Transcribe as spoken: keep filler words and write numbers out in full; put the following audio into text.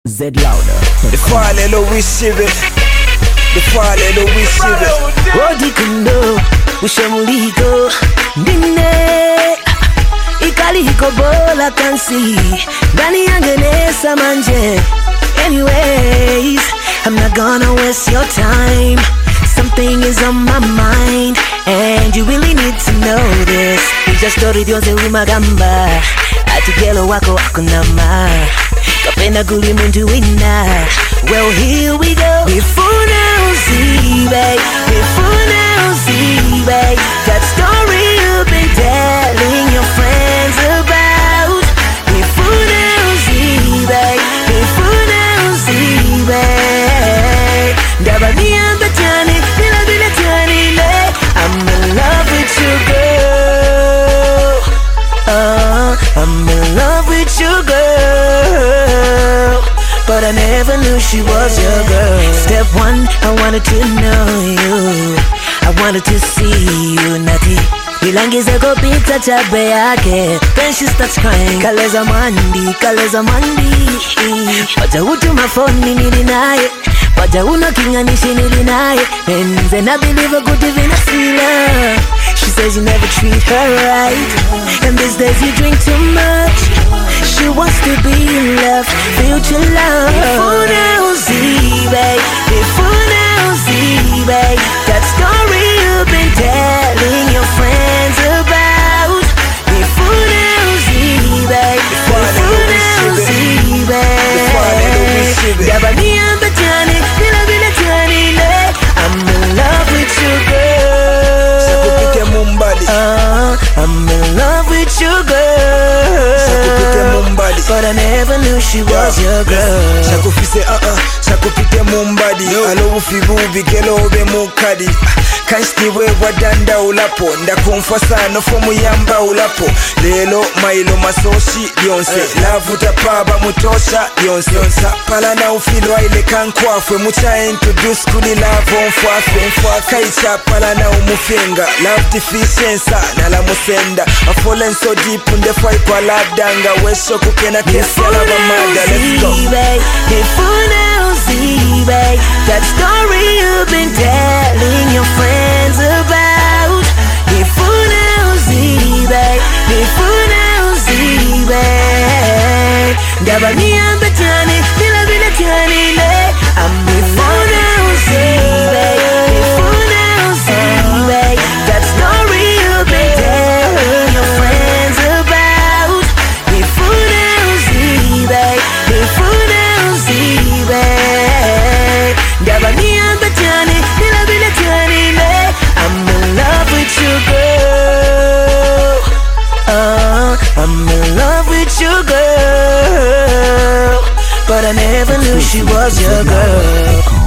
Z louder. The fall lo wishibe. The fall lo wishibe. Odi kundo, ushamuliko, dine. Ikali hiko bola kansi, dani yangenesa manje. Anyways, I'm not gonna waste your time. Something is on my mind, and you really need to know this. Ija story dionze umagamba, ati gelo wako wako nama. Kapenda guli muntu wina. Well, here we go. Before now, see, babe. Before now, see, babe. That story you've been telling your friends about. Before now, see, babe. Before now, see, babe. Dabani ambatani, nila bila tani le. I'm in love with you, girl. Uh, I'm in love with you, girl. But I never knew she was your girl. Step one, I wanted to know you. I wanted to see you, Nati. Ilangiza kopita chabe yake. Then she starts crying. Kaleza mandi, kaleza mandi. Waja utuma phone nili naye. Waja unakinganishi nili naye. And then I believe a good divina sila. She says you never treat her right. And these days you drink too much. She wants to be in love, future love. Before now, see, babe. Before now, see, babe. That story you've been telling your friends about. Before now, see, babe. Before now, see, babe. Dabani ambatani, nila bila tani le. I'm in love with you, girl. Sakupite mumbali. Uh, I'm in love with you, girl. Sakupite mumbali. But I never knew she was yeah. your girl. Sakufise uh uh, sakupite mumbali. Alo ufibu bigelo obe mukadi. Kanshti we wadanda ulapo. Ndakumfa sana fomu yamba ulapo. Lelo mailo masoshi yonse. Lavuta paba mutosha yonse. Pala na ufilo ile kankwafwe. Mucha introduce kuli lavo mfwafe. Kaicha pala na umufinga. Love deficiency na la musenda. A fallen so deep unde fai kwa labdanga. Wesho kukena kesi ala bamada. Let's go. Before now, see, babe. That story you've been telling your friends about. Before now, see, babe. Before now, see, babe. Dabani ambatani, nila bila tani le. I'm before now, see, babe. Before now, see, babe. That story you've been telling your friends about. Before now, see, babe. Before now, see, babe. Dabani ambatani, nila bila tani le. I'm in love with you, girl. Uh, I'm in love with you, girl. But I never knew she was your girl.